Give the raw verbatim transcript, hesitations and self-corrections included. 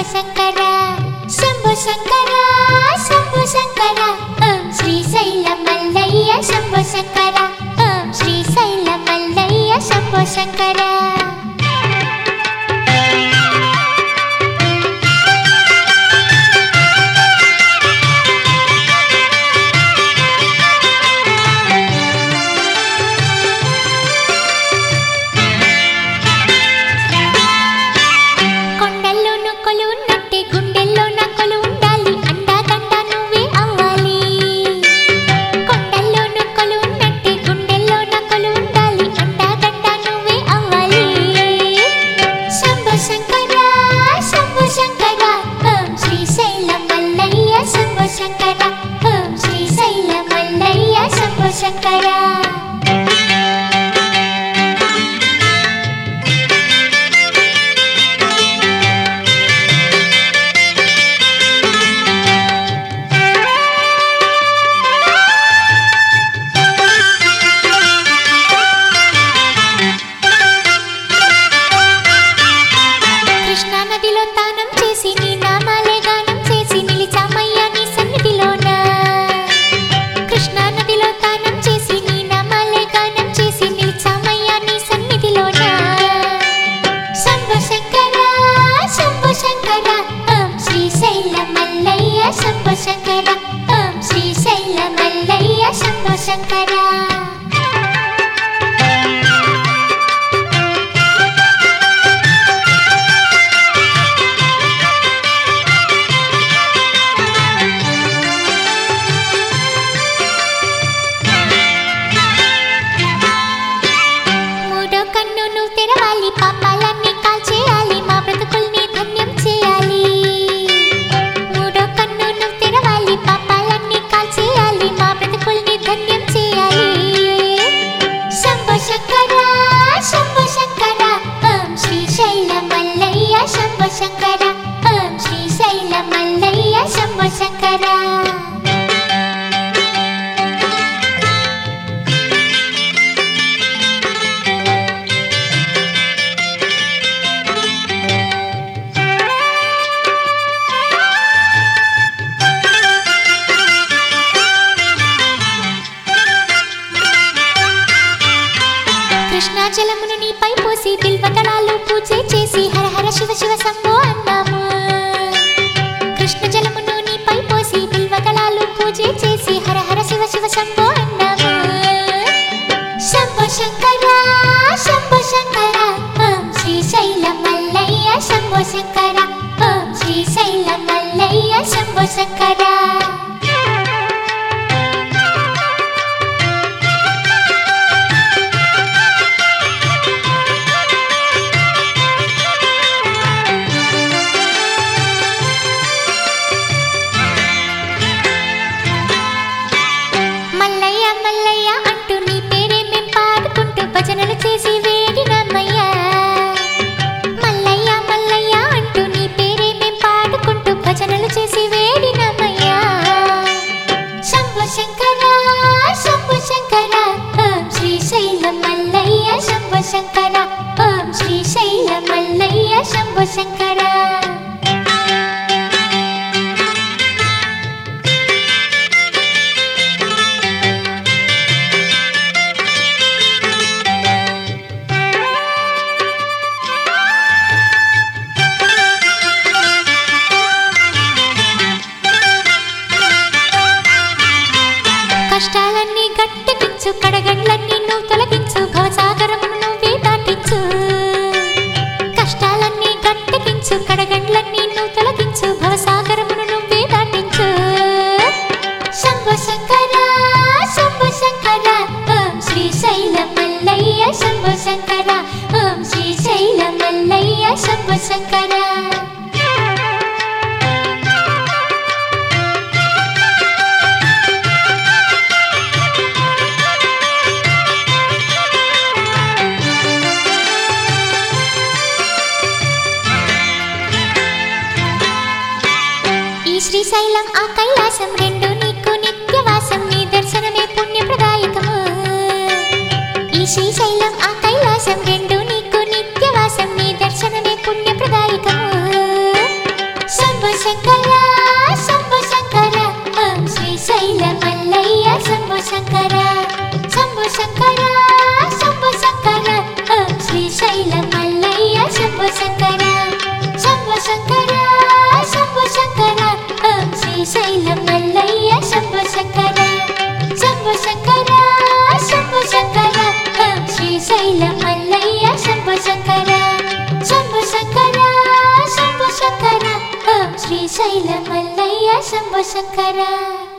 శంకర శంభో శంకర శంభో శంకర ఓం శ్రీశైల మల్లయ్య శంభో శంకర ఓం శ్రీశైల మల్లయ్య శంభో శంకర జలమును నీపై పోసి బిల్వదళాలు పూజ చేసి హర హర శివ శివ శంభో అన్నాము కృష్ణ జలమును నీపై పోసి బిల్వదళాలు పూజ చేసి హర హర శివ శివ శంభో అన్నాము శంభో శంకర శంభో శంకర ఓం శ్రీశైల మల్లయ్య శంభో శంకర ఓం శ్రీశైల మల్లయ్య శంభో శంకర శంకర ఓం శ్రీశైల మల్లయ్య శంభో శంకర కష్టాలన్నీ గట్టెక్కించు కడగండ్లన్నీ నువ్వు తొలగించు భవసాగరమును నువ్వే దాటించు కష్టాలన్నీ గట్టెక్కించు కడగండ్లన్నీ నువ్వు తొలగించు భవసాగరమును నువ్వే దాటించు శంభో శంకర శంభో శంకర ఓం శ్రీశైల మల్లయ్య శంభో శంకర ఓం శ్రీశైల మల్లయ్య శంభో శంకర శ్రీశైలం ఆ కైలాసం రెండు నీకు నిత్యవాసం నీ దర్శనమే పుణ్యప్రదాయకము ఈ శ్రీశైలం ఆ కైలాసం రెండు నీకు నిత్యవాసం నీ దర్శనమే పుణ్యప్రదాయకము శంకర శంభో శంకర ఓం శ్రీశైల మల్లయ్య శంభో శంకర శంభో శంకర శంభో శంకర ఓం శ్రీశైల మల్లయ్య శంభో శంకర శంభో శంకర శంభో శంకర ఓం శ్రీశైల మల్లయ్య శంభో శంకర శంభో శంకర శంభో శంకర ఓం శ్రీశైల మల్లయ్య శంభో శంకర శంభో శంకర శంభో శంకర ఓం శ్రీశైల మల్లయ్య శంభో శంకర